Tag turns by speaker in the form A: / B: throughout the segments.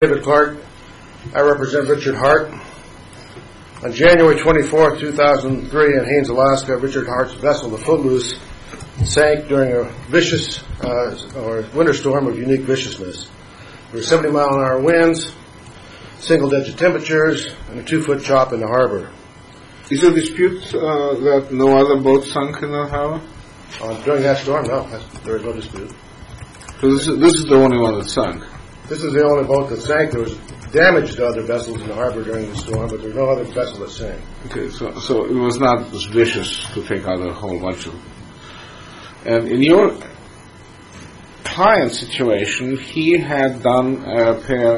A: David Clark. I represent Richard Hart. On January 24, 2003, in Haines, Alaska, Richard Hart's vessel, the Footloose, sank during a vicious winter storm of unique viciousness. There were 70-mile-an-hour winds, single-digit temperatures, and a 2-foot chop in the harbor.
B: Is there a dispute that no other boat sunk in the harbor?
A: During that storm, no, there is no dispute.
B: So this is the only one that sunk?
A: This is the only boat that sank. There was damage to other vessels in the harbor during the storm, but there's no other vessel that sank.
B: Okay, so it was not as vicious to take out a whole bunch of... And in your client's situation, he had done a repair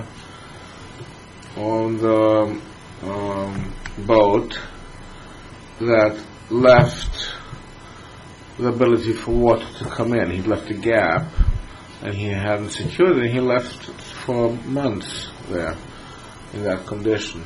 B: on the boat that left the ability for water to come in. He'd left a gap, and he hadn't secured it. He left for months there in that condition.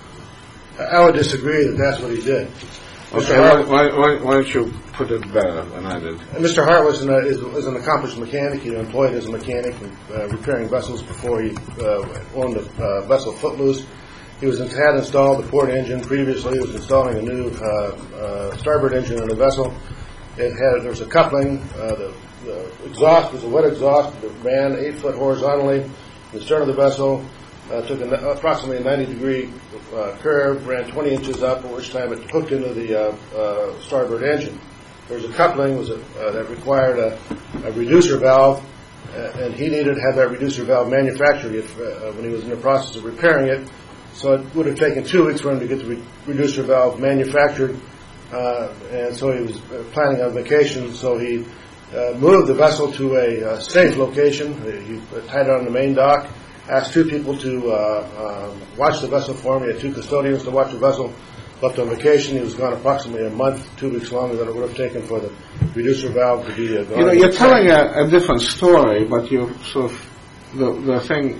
A: I would disagree that that's what he did.
B: Okay, why don't you put it better than I did?
A: Mr. Hart was an accomplished mechanic. He was employed as a mechanic repairing vessels before he owned the vessel Footloose. He had installed the port engine previously. He was installing a new starboard engine on the vessel. There was a coupling. The exhaust was a wet exhaust that ran 8 foot horizontally. The stern of the vessel took approximately a 90-degree curve, ran 20 inches up, at which time it hooked into the starboard engine. There was a coupling that required a reducer valve, and he needed to have that reducer valve manufactured when he was in the process of repairing it. So it would have taken 2 weeks for him to get the reducer valve manufactured, and so he was planning on vacation, so he moved the vessel to a safe location. He tied it on the main dock, asked 2 people to watch the vessel for him. He had 2 custodians to watch the vessel. Left on vacation. He was gone approximately a month, 2 weeks longer than it would have taken for the reducer valve to be gone.
B: You're telling a different story, but you sort of the thing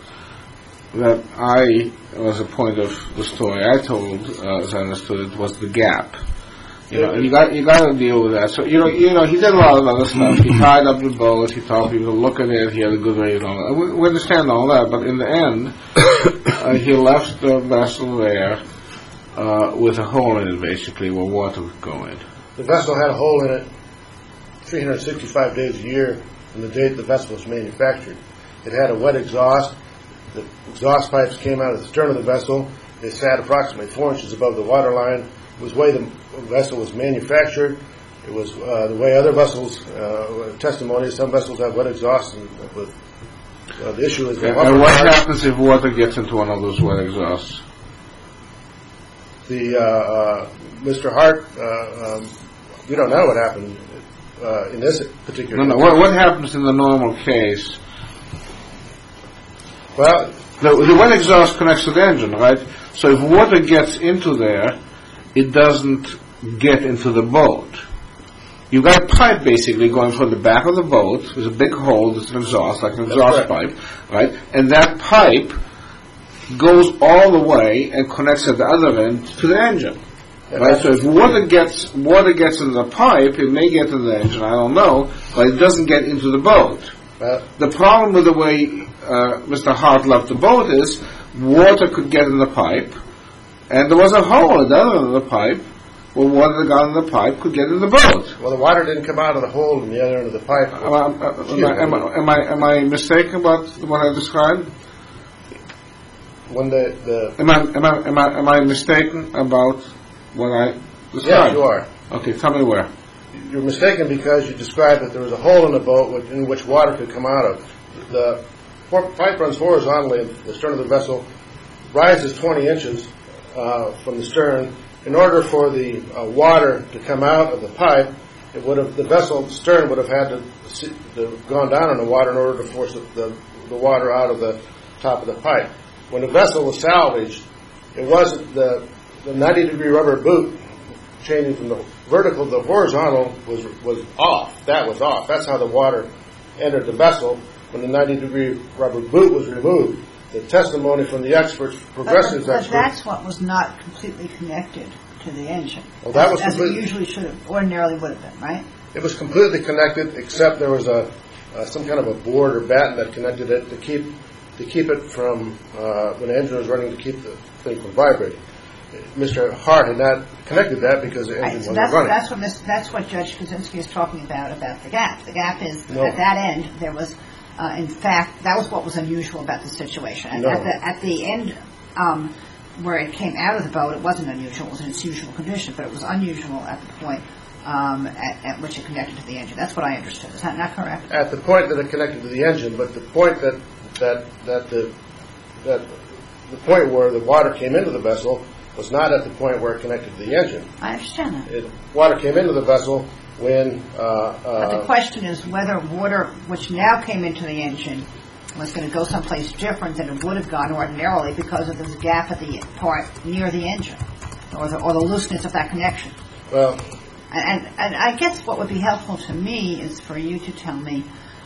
B: that was a point of the story I told, as I understood it, was the gap. You got to deal with that. So he did a lot of other stuff. He tied up the boat. He told people to look at it. He had a good rate on it. We understand all that, but in the end, he left the vessel there with a hole in it, basically, where water would go in.
A: The vessel had a hole in it 365 days a year from the date the vessel was manufactured. It had a wet exhaust. The exhaust pipes came out of the stern of the vessel. They sat approximately 4 inches above the water line. It was the way the vessel was manufactured. It was the way other vessels, testimony, some vessels have wet exhaust. The issue is...
B: And what happens if water gets into one of those wet exhausts?
A: Mr. Hart, we don't know what happened in this particular case.
B: No. What happens in the normal case?
A: Well,
B: the wet exhaust connects to the engine, right? So if water gets into there, it doesn't get into the boat. You've got a pipe basically going from the back of the boat. There's a big hole, there's an exhaust, like an exhaust pipe, right? And that pipe goes all the way and connects at the other end to the engine. Right? So if water gets in the pipe, it may get in the engine, I don't know, but it doesn't get into the boat. The problem with the way Mr. Hart left the boat is water could get in the pipe, and there was a hole at the other end of the pipe where water that got in the pipe could get in the boat.
A: Well, the water didn't come out of the hole in the other end of the pipe.
B: Am I mistaken about what I described?
A: When
B: Am I mistaken about what I described?
A: Yes, you are.
B: Okay, tell me where.
A: You're mistaken because you described that there was a hole in the boat in which water could come out of. The pipe runs horizontally. The stern of the vessel rises 20 inches from the stern. In order for the water to come out of the pipe, the vessel stern would have had to gone down in the water in order to force the water out of the top of the pipe. When the vessel was salvaged, it wasn't the 90-degree rubber boot changing from the vertical to the horizontal was off. That was off. That's how the water entered the vessel. When the 90-degree rubber boot was removed, the testimony from the experts, progressives experts...
C: But that's what was not completely connected to the engine.
A: Well, that was
C: as it usually should have, ordinarily would have been, right?
A: It was completely connected, except there was some kind of a board or batten that connected it to keep to keep it from, when the engine was running, to keep the thing from vibrating. Mr. Hart had not connected that because the engine wasn't running.
C: That's what Judge Kuczynski is talking about the gap. The gap is
A: No.
C: at that end there was, in fact, that was what was unusual about the situation. And
A: No.
C: at the end, where it came out of the boat, it wasn't unusual. It was in its usual condition, but it was unusual at the point at which it connected to the engine. That's what I understood. Is that not correct?
A: At the point that it connected to the engine, but the point that the point where the water came into the vessel was not at the point where it connected to the engine.
C: I understand that.
A: Water came into the vessel when...
C: But the question is whether water, which now came into the engine, was going to go someplace different than it would have gone ordinarily because of this gap at the part near the engine, or the looseness of that connection.
A: Well...
C: And I guess what would be helpful to me is for you to tell me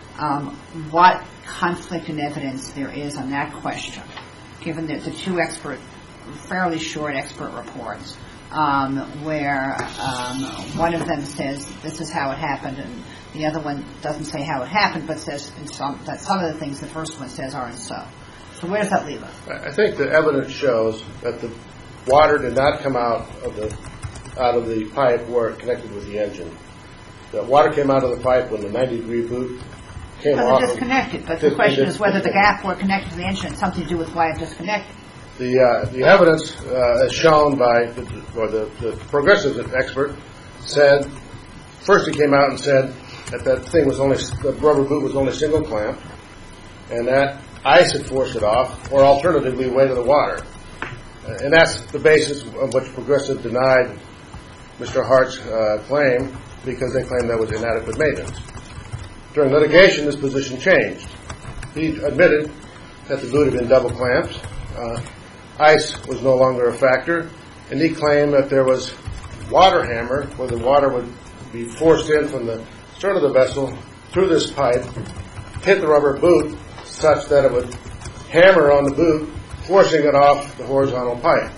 C: what conflict in evidence there is on that question, given that the two fairly short expert reports, where one of them says this is how it happened, and the other one doesn't say how it happened, but says that some of the things the first one says aren't so. So where does that leave us?
A: I think the evidence shows that the water did not come out of the pipe where it connected with the engine. The water came out of the pipe when the 90-degree boot came off.
C: But it disconnected. But the question is whether the gap where it connected to the engine had something to do with why it disconnected.
A: The evidence, as shown by the progressive expert, said first he came out and said that the rubber boot was only single clamped, and that ice had forced it off, or alternatively weight of the water. And that's the basis on which Progressive denied Mr. Hart's claim, because they claimed that was inadequate maintenance. During litigation, this position changed. He admitted that the boot had been double clamped. Ice was no longer a factor, and he claimed that there was water hammer, where the water would be forced in from the stern of the vessel through this pipe, hit the rubber boot such that it would hammer on the boot, forcing it off the horizontal pipe.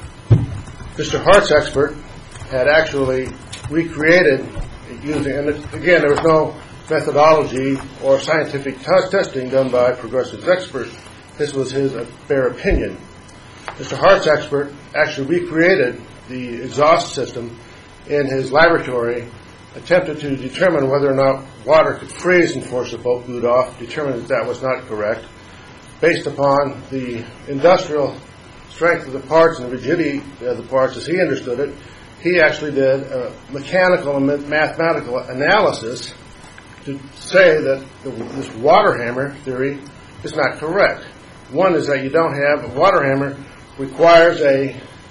A: Mr. Hart's expert had actually recreated using, and again, there was no methodology or scientific testing done by Progressive's expert. This was his bare opinion. Mr. Hart's expert actually recreated the exhaust system in his laboratory, attempted to determine whether or not water could freeze and force the boot off, determined that was not correct. Based upon the industrial strength of the parts and the rigidity of the parts as he understood it, he actually did a mechanical and mathematical analysis to say that this water hammer theory is not correct. One is that you don't have a water hammer requires a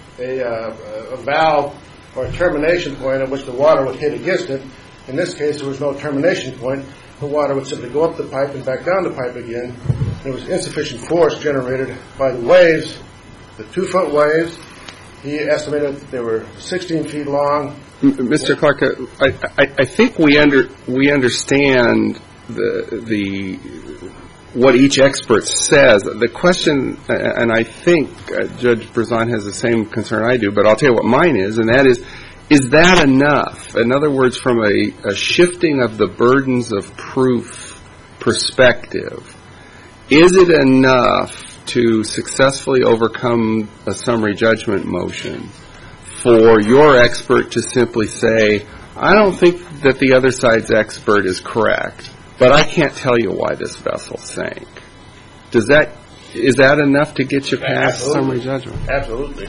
A: valve or a termination point at which the water would hit against it. In this case, there was no termination point. The water would simply go up the pipe and back down the pipe again. There was insufficient force generated by the waves, the 2-foot waves. He estimated that they were 16 feet long.
D: Mr. Clark, I think we understand the what each expert says. The question, and I think Judge Berzon has the same concern I do, but I'll tell you what mine is, and that is that enough? In other words, from a shifting of the burdens of proof perspective, is it enough to successfully overcome a summary judgment motion for your expert to simply say, I don't think that the other side's expert is correct, but I can't tell you why this vessel sank? Is that enough to get you past summary judgment?
A: Absolutely.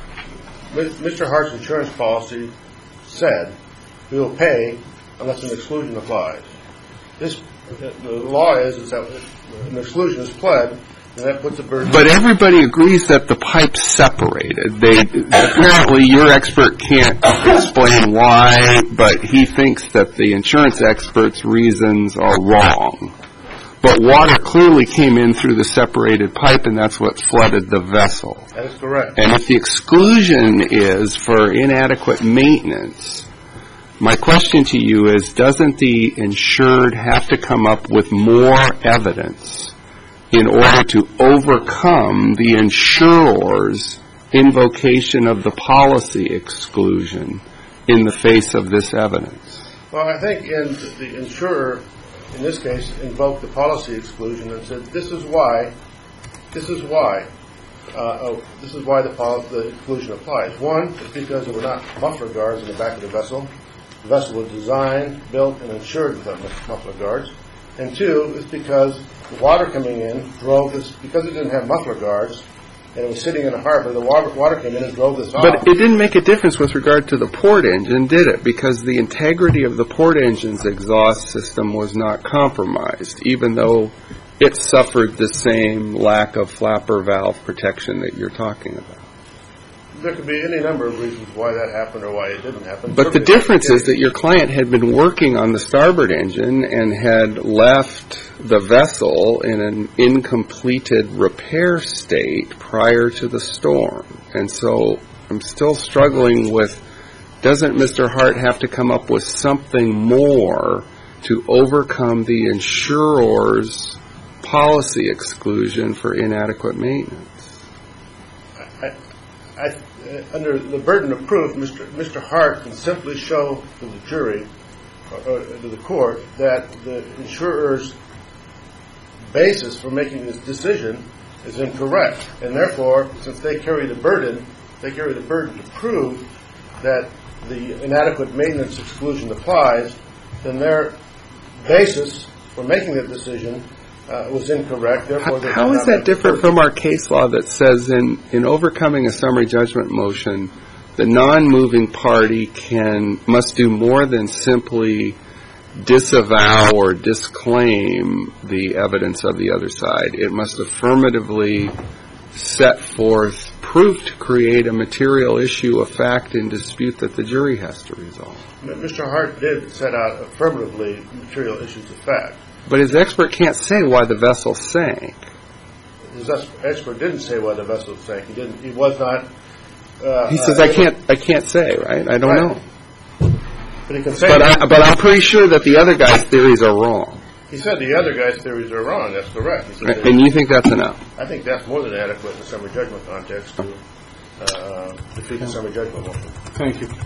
A: Mr. Hart's insurance policy said we will pay unless an exclusion applies. The law is that an exclusion is pled, and that puts a burden.
D: But everybody agrees that the pipe's separated. Apparently your expert can't explain why, but he thinks that the insurance expert's reasons are wrong. But water clearly came in through the separated pipe, and that's what flooded the vessel.
A: That is correct.
D: And if the exclusion is for inadequate maintenance, my question to you is, doesn't the insured have to come up with more evidence in order to overcome the insurer's invocation of the policy exclusion in the face of this evidence?
A: Well, I think the insurer, in this case, invoked the policy exclusion and said, this is why This is why. This is why the exclusion applies. One is because there were not muffler guards in the back of the vessel. The vessel was designed, built, and insured without muffler guards. And two is because the water coming in drove this, because it didn't have muffler guards, and it was sitting in a harbor, the water came in and drove this off.
D: But it didn't make a difference with regard to the port engine, did it? Because the integrity of the port engine's exhaust system was not compromised, even though it suffered the same lack of flapper valve protection that you're talking about.
A: There could be any number of reasons why that happened or why it didn't happen.
D: But the difference is that your client had been working on the starboard engine and had left the vessel in an incompleted repair state prior to the storm. And so I'm still struggling with, doesn't Mr. Hart have to come up with something more to overcome the insurer's policy exclusion for inadequate maintenance?
A: Under the burden of proof, Mr. Hart can simply show to the jury, or to the court, that the insurer's basis for making this decision is incorrect. And therefore, since they carry the burden to prove that the inadequate maintenance exclusion applies, then their basis for making that decision was incorrect. Therefore,
D: how is that different from our case law that says in overcoming a summary judgment motion, the non-moving party must do more than simply disavow or disclaim the evidence of the other side? It must affirmatively set forth proof to create a material issue of fact in dispute that the jury has to resolve.
A: Mr. Hart did set out affirmatively material issues of fact.
D: But his expert can't say why the vessel sank.
A: His expert didn't say why the vessel sank. He didn't. He was not.
D: He says, "I can't say." Right? I don't know.
A: But he can say.
D: But I'm pretty sure that the other guy's theories are wrong.
A: He said the other guy's theories are wrong. That's correct.
D: And you think that's enough?
A: I think that's more than adequate in the summary judgment context to defeat the summary judgment motion.
B: Thank you.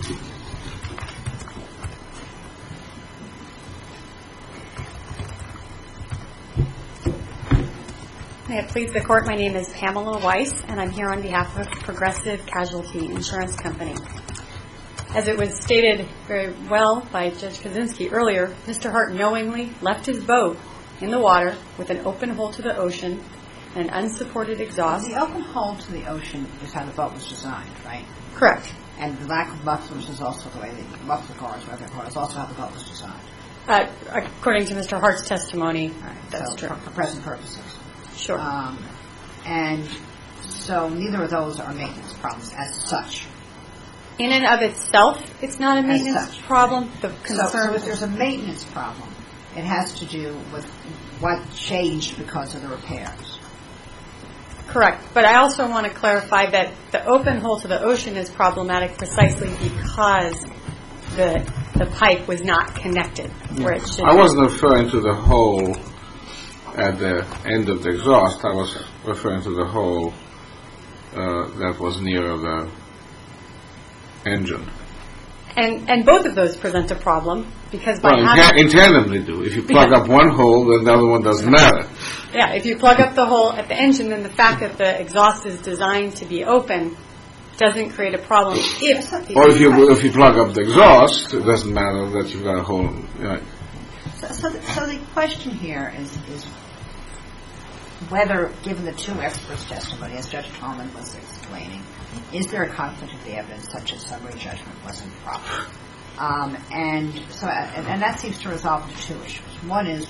E: May it please the Court, my name is Pamela Weiss, and I'm here on behalf of Progressive Casualty Insurance Company. As it was stated very well by Judge Kaczynski earlier, Mr. Hart knowingly left his boat in the water with an open hole to the ocean and an unsupported exhaust.
C: The open hole to the ocean is how the boat was designed, right?
E: Correct.
C: And the lack of mufflers is also the way the muffler cars, whatever they're called, is also how the boat was designed.
E: According to Mr. Hart's testimony,
C: Right.
E: that's
C: So
E: true.
C: For present purposes.
E: Sure.
C: And so neither of those are maintenance problems as such.
E: In and of itself, it's not a
C: As
E: maintenance
C: such.
E: problem. The
C: So
E: concern
C: if there's a maintenance problem, it has to do with what changed because of the repairs.
E: Correct. But I also want to clarify that the open hole to the ocean is problematic precisely because the pipe was not connected where it should
B: I
E: be.
B: wasn't referring to the hole at the end of the exhaust. I was referring to the hole that was near the engine.
E: And both of those present a problem because by
B: Well,
E: having...
B: in tandem they do. If you plug up one hole, then the other one doesn't matter.
E: Yeah, if you plug up the hole at the engine, then the fact that the exhaust is designed to be open doesn't create a problem.
B: Or if you plug up the exhaust, it doesn't matter that you've got a hole. Right.
C: So the question here is whether, given the two experts' testimony, as Judge Tallman was explaining, is there a conflict of the evidence such that summary judgment wasn't proper? And that seems to resolve the two issues. One is,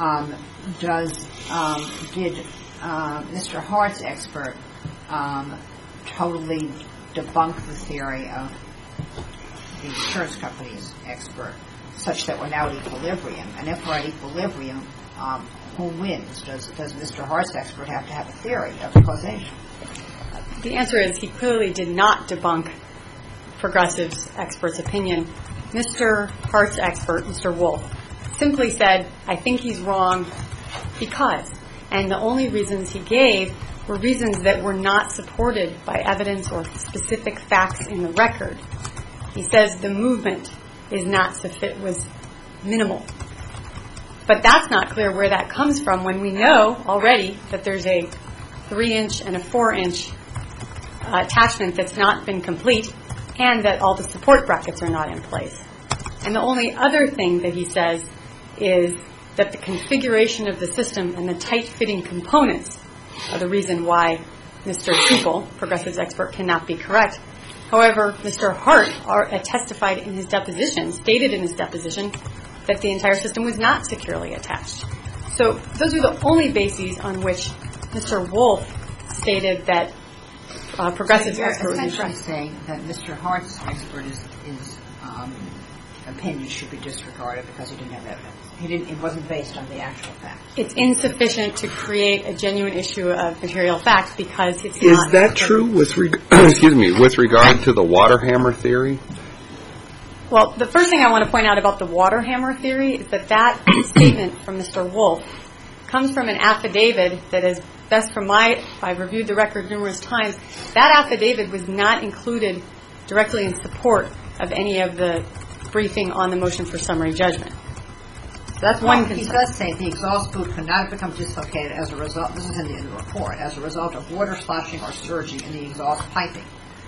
C: did Mr. Hart's expert totally debunk the theory of the insurance company's expert, such that we're now at equilibrium? And if we're at equilibrium, who wins? Does Mr. Hart's expert have to have a theory of causation?
E: The answer is he clearly did not debunk Progressive's expert's opinion. Mr. Hart's expert, Mr. Wolf, simply said, I think he's wrong because. And the only reasons he gave were reasons that were not supported by evidence or specific facts in the record. He says the movement was minimal. But that's not clear where that comes from when we know already that there's a 3-inch and a 4-inch attachment that's not been complete, and that all the support brackets are not in place. And the only other thing that he says is that the configuration of the system and the tight-fitting components are the reason why Mr. Siepel, Progressive's expert, cannot be correct. However, Mr. Hart testified in his deposition, stated in his deposition, that the entire system was not securely attached. So those are the only bases on which Mr. Wolf stated that Progressive's expert was
C: essentially
E: incorrect.
C: saying that Mr. Hart's expert opinion should be disregarded because he didn't have evidence. It wasn't based on the actual facts.
E: It's insufficient to create a genuine issue of material fact because it's
D: Is
E: not.
D: that true with regard to the water hammer theory?
E: Well, the first thing I want to point out about the water hammer theory is that statement from Mr. Wolf comes from an affidavit that is best from I've reviewed the record numerous times. That affidavit was not included directly in support of any of the briefing on the motion for summary judgment. So that's one concern.
C: He does say the exhaust boot could not become dislocated as a result, this is in the report, as a result of water sloshing or surging in the exhaust piping.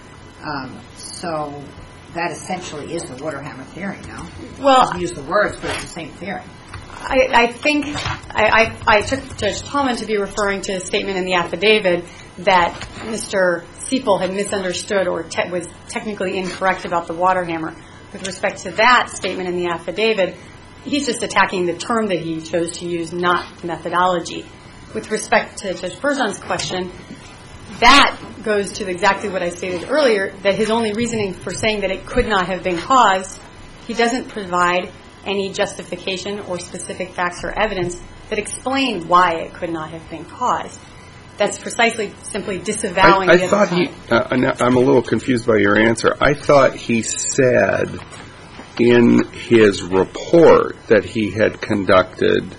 C: So that essentially is the water hammer theory now.
E: Well,
C: He doesn't use the words, but it's the same theory.
E: I think I took Judge Tallman to be referring to a statement in the affidavit that Mr. Siepel had misunderstood or was technically incorrect about the water hammer. With respect to that statement in the affidavit, he's just attacking the term that he chose to use, not the methodology. With respect to Judge Berzon's question, that goes to exactly what I stated earlier, that his only reasoning for saying that it could not have been caused, he doesn't provide any justification or specific facts or evidence that explain why it could not have been caused. That's precisely simply disavowing the other side.
D: I'm a little confused by your answer. I thought he said in his report that he had conducted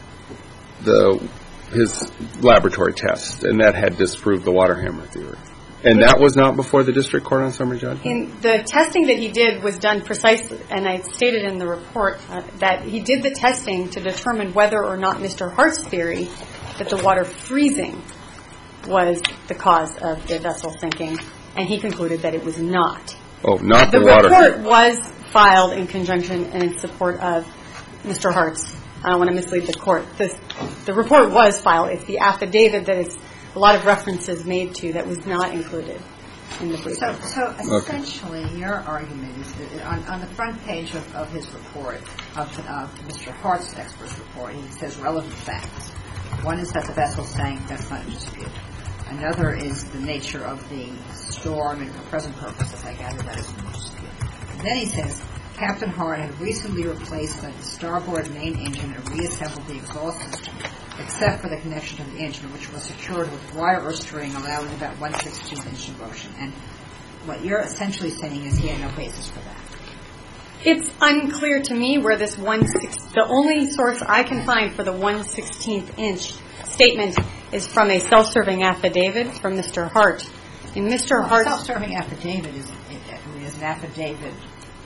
D: his laboratory test, and that had disproved the water hammer theory. And that was not before the district court on summary judgment?
E: In the testing that he did was done precisely, and I stated in the report that he did the testing to determine whether or not Mr. Hart's theory that the water freezing was the cause of the vessel sinking, and he concluded that it was not.
D: Oh, not the water.
E: The report was filed in conjunction and in support of Mr. Hart's. I don't want to mislead the court. The report was filed. It's the affidavit that is a lot of references made to that was not included in the briefing.
C: So essentially, your argument is that on the front page of his report, of Mr. Hart's expert's report, he says relevant facts. One is that the vessel sank. That's not in dispute. Another is the nature of the storm and for present purposes. I gather that is in dispute. And then he says, Captain Hart had recently replaced the starboard main engine and reassembled the exhaust system, except for the connection to the engine, which was secured with wire or string, allowing about 1/16 inch of motion. And what you're essentially saying is he had no basis for that.
E: It's unclear to me where this the only source I can find for the 1/16 inch statement is from a self-serving affidavit from Mr. Hart. In Mr. Hart's
C: self-serving affidavit is an affidavit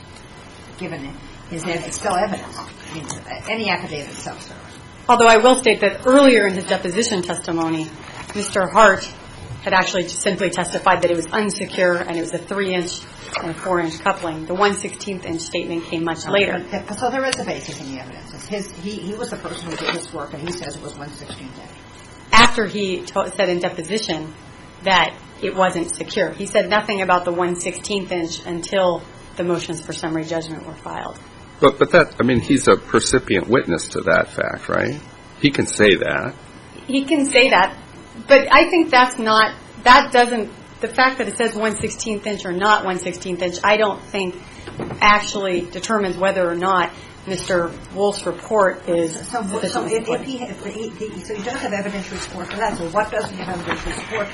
C: given it's still evidence. I mean, any affidavit is self-serving.
E: Although I will state that earlier in his deposition testimony, Mr. Hart had actually just simply testified that it was unsecure and it was a 3-inch and a 4-inch coupling. The 1/16 inch statement came much later.
C: So there is a basis in the evidence. He was the person who did this work, and he says it was 1/16 inch.
E: After he said in deposition that it wasn't secure. He said nothing about the 1/16 inch until the motions for summary judgment were filed.
D: But that, I mean, he's a percipient witness to that fact, right? He can say that.
E: He can say that, but I think the fact that it says 1/16 inch or not 1/16 inch, I don't think actually determines whether or not Mr. Wolf's report is sufficient.
C: So he does have evidentiary support for that. So what doesn't he have evidentiary support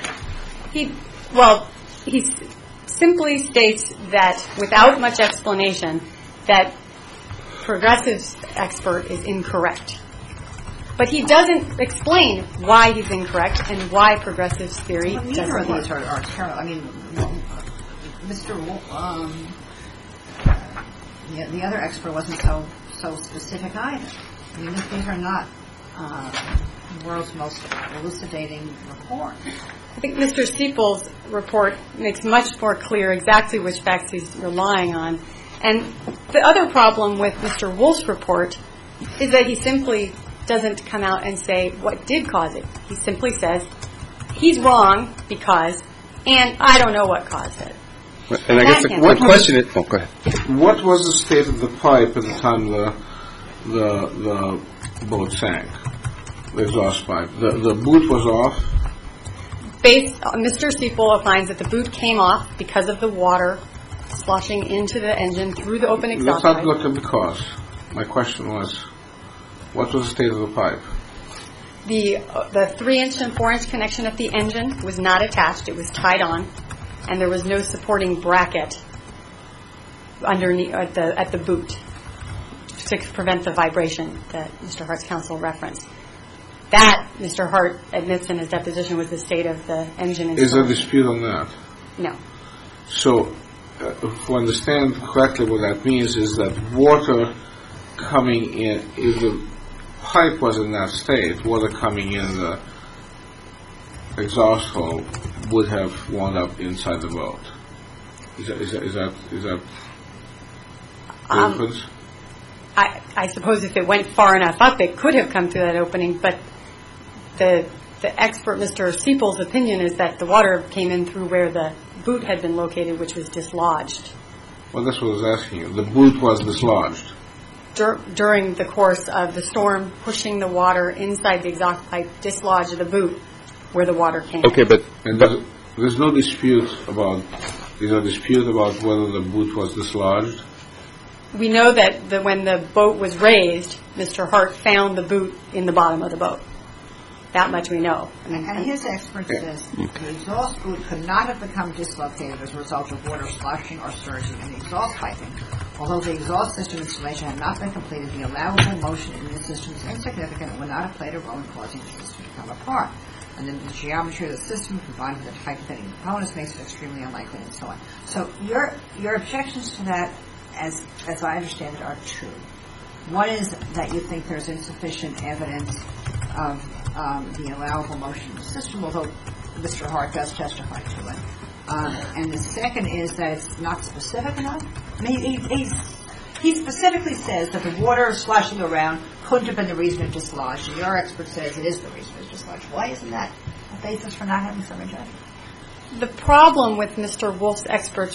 C: for?
E: He simply states that without much explanation that Progressive's expert is incorrect. But he doesn't explain why he's incorrect and why Progressive's theory doesn't work.
C: Neither of these are terrible. I mean, Mr. Wolf, the other expert wasn't so specific either. I mean, these are not world's most elucidating report.
E: I think Mr. Stiepel's report makes much more clear exactly which facts he's relying on. And the other problem with Mr. Wolf's report is that he simply doesn't come out and say what did cause it. He simply says, he's wrong because, and I don't know what caused it.
D: And I guess the question is, go ahead.
B: What was the state of the pipe at the time the boat sank? The exhaust pipe. The boot was off?
E: Based on Mr. Stiepel finds that the boot came off because of the water sloshing into the engine through the open exhaust pipe.
B: Let's not look at the cause. My question was, what was the state of the pipe?
E: The 3-inch and 4-inch connection at the engine was not attached. It was tied on, and there was no supporting bracket underneath at the boot to prevent the vibration that Mr. Hart's counsel referenced. That, Mr. Hart admits in his deposition, was the state of the engine.
B: Is there a dispute on that?
E: No.
B: So, if I understand correctly, what that means is that water coming in, if the pipe was in that state, water coming in the exhaust hole would have wound up inside the boat. Is that the difference?
E: I suppose if it went far enough up, it could have come through that opening, but the expert, Mr. Stiepel's opinion is that the water came in through where the boot had been located, which was dislodged.
B: Well, that's what I was asking you. The boot was dislodged.
E: During the course of the storm, pushing the water inside the exhaust pipe dislodged the boot where the water came.
D: Okay, but
B: there's no dispute about. Is there a dispute about whether the boot was dislodged?
E: We know that when the boat was raised, Mr. Hart found the boot in the bottom of the boat. That much we know.
C: And his expert says the exhaust boot could not have become dislocated as a result of water sloshing or surging in the exhaust piping. Although the exhaust system installation had not been completed, the allowable motion in the system is insignificant and would not have played a role in causing the system to come apart. And then the geometry of the system combined with the tight-fitting components makes it extremely unlikely and so on. So your objections to that, as I understand it, are two. One is that you think there's insufficient evidence of the allowable motion of the system, although Mr. Hart does testify to it. And the second is that it's not specific enough. I mean, he specifically says that the water sloshing around couldn't have been the reason it dislodged, and your expert says it is the reason it dislodged. Why isn't that a basis for not having summary judgment?
E: The problem with Mr. Wolf's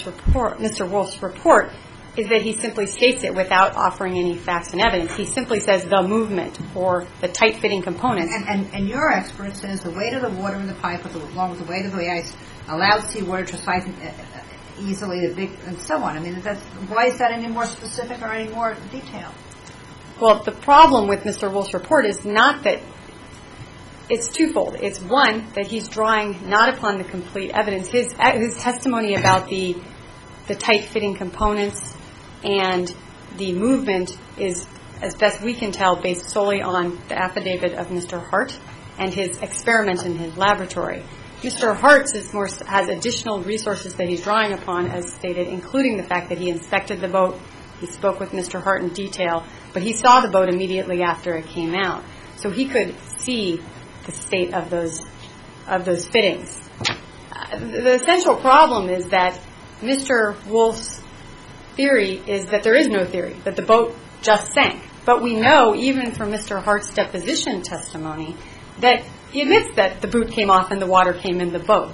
E: report, is that he simply states it without offering any facts and evidence. He simply says the movement or the tight-fitting components.
C: And your expert says the weight of the water in the pipe, along with the weight of the ice, allowed seawater to siphon easily, and so on. I mean, why is that any more specific or any more detailed?
E: Well, the problem with Mr. Wolf's report is not that it's twofold. It's one, that he's drawing not upon the complete evidence. His testimony about the tight-fitting components and the movement is, as best we can tell, based solely on the affidavit of Mr. Hart and his experiment in his laboratory. Mr. Hart has additional resources that he's drawing upon, as stated, including the fact that he inspected the boat. He spoke with Mr. Hart in detail, but he saw the boat immediately after it came out. So he could see the state of those fittings. The essential problem is that Mr. Wolf's theory is that there is no theory, that the boat just sank. But we know, even from Mr. Hart's deposition testimony, that he admits that the boot came off and the water came in the boat.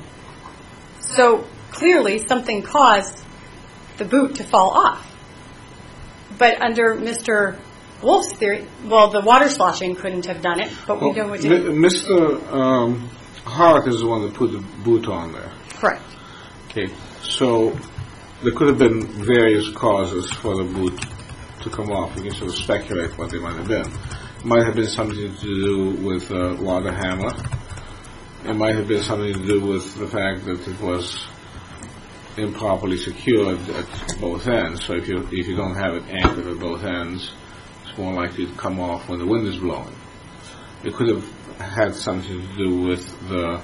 E: So clearly something caused the boot to fall off. But under Mr. Wolf's theory, well, the water sloshing couldn't have done it, but we know it did.
B: Mr. Hart is the one that put the boot on there.
E: Correct.
B: Okay, so there could have been various causes for the boot to come off. We can sort of speculate what they might have been. It might have been something to do with a water hammer. It might have been something to do with the fact that it was improperly secured at both ends. So if you don't have it anchored at both ends, it's more likely to come off when the wind is blowing. It could have had something to do with the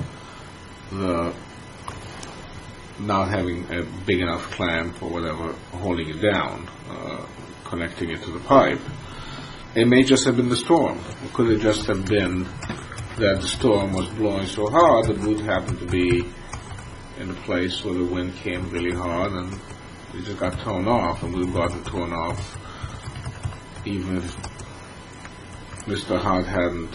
B: not having a big enough clamp or whatever holding it down, connecting it to the pipe. It may just have been the storm. It could have just have been that the storm was blowing so hard the boot happened to be in a place where the wind came really hard and it just got torn off, and would have gotten torn off even if Mr. Hart hadn't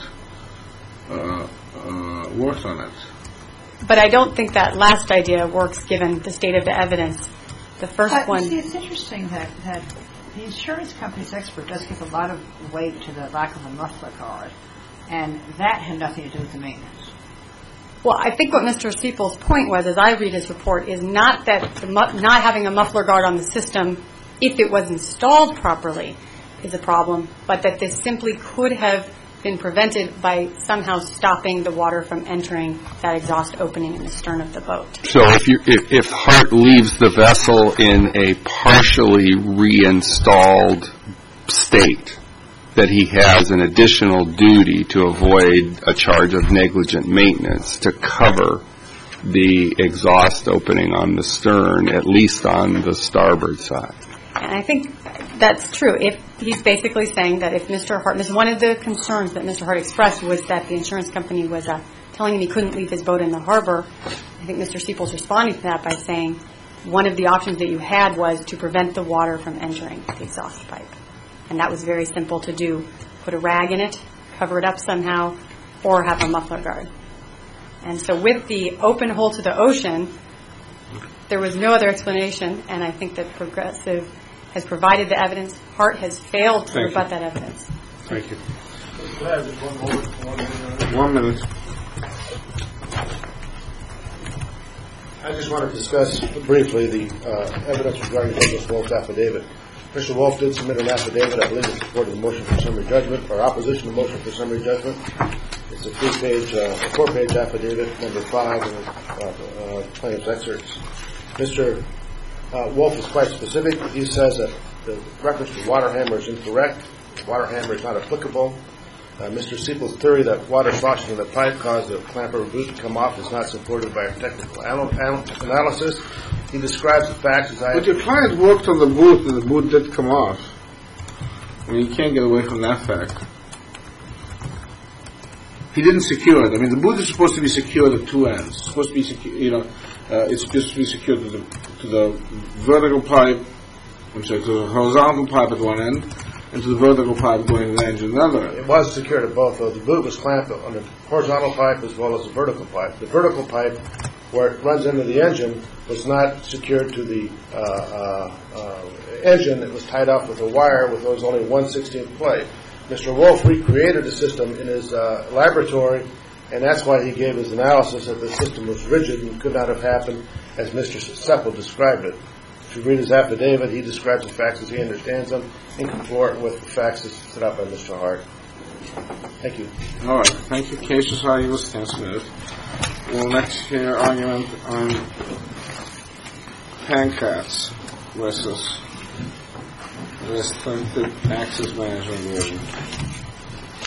B: worked on it.
E: But I don't think that last idea works given the state of the evidence. The first one...
C: You see, it's interesting that the insurance company's expert does give a lot of weight to the lack of a muffler guard, and that had nothing to do with the maintenance.
E: Well, I think what Mr. Stiepel's point was, as I read his report, is not that not having a muffler guard on the system, if it was installed properly, is a problem, but that this simply could have been prevented by somehow stopping the water from entering that exhaust opening in the stern of the boat.
D: So if Hart leaves the vessel in a partially reinstalled state, that he has an additional duty to avoid a charge of negligent maintenance to cover the exhaust opening on the stern, at least on the starboard side.
E: And I think that's true. If he's basically saying that if Mr. Hart, one of the concerns that Mr. Hart expressed was that the insurance company was telling him he couldn't leave his boat in the harbor. I think Mr. Stiepel's responding to that by saying one of the options that you had was to prevent the water from entering the exhaust pipe. And that was very simple to do. Put a rag in it, cover it up somehow, or have a muffler guard. And so with the open hole to the ocean, there was no other explanation, and I think that Progressive has provided the evidence. Hart has failed to rebut that evidence.
B: Thank you. 1 minute.
A: I just want to discuss briefly the evidence regarding Douglas Wolf's affidavit. Mr. Wolf did submit an affidavit, I believe, in support of the motion for summary judgment, or opposition to the motion for summary judgment. It's a 4-page affidavit, number 5, in the plaintiff's excerpts. Mr. Wolf is quite specific. He says that the reference to water hammer is incorrect. Water hammer is not applicable. Mr. Stiepel's theory that water sloshing in the pipe caused the clamper boot to come off is not supported by technical analysis. He describes the facts as I...
B: But your client worked on the boot and the boot did come off. I mean, you can't get away from that fact. He didn't secure it. I mean, the boot is supposed to be secured at two ends. It's supposed to be secure, it's supposed to be secured to the vertical pipe, to the horizontal pipe at one end, and to the vertical pipe going to the engine at the other end.
A: It was secured at both, though. The boot was clamped on the horizontal pipe as well as the vertical pipe. The vertical pipe, where it runs into the engine, was not secured to the engine. It was tied off with a wire with only 1/16 plate. Mr. Wolf recreated the system in his laboratory, and that's why he gave his analysis that the system was rigid and could not have happened as Mr. Stiepel described it. If you read his affidavit, he describes the facts as he understands them, in conformity with the facts as set up by Mr. Hart. Thank you.
B: All right. Thank you. Case is argued. Stand submitted. We'll next hear argument on Pancrats versus Restricted Access Management Division.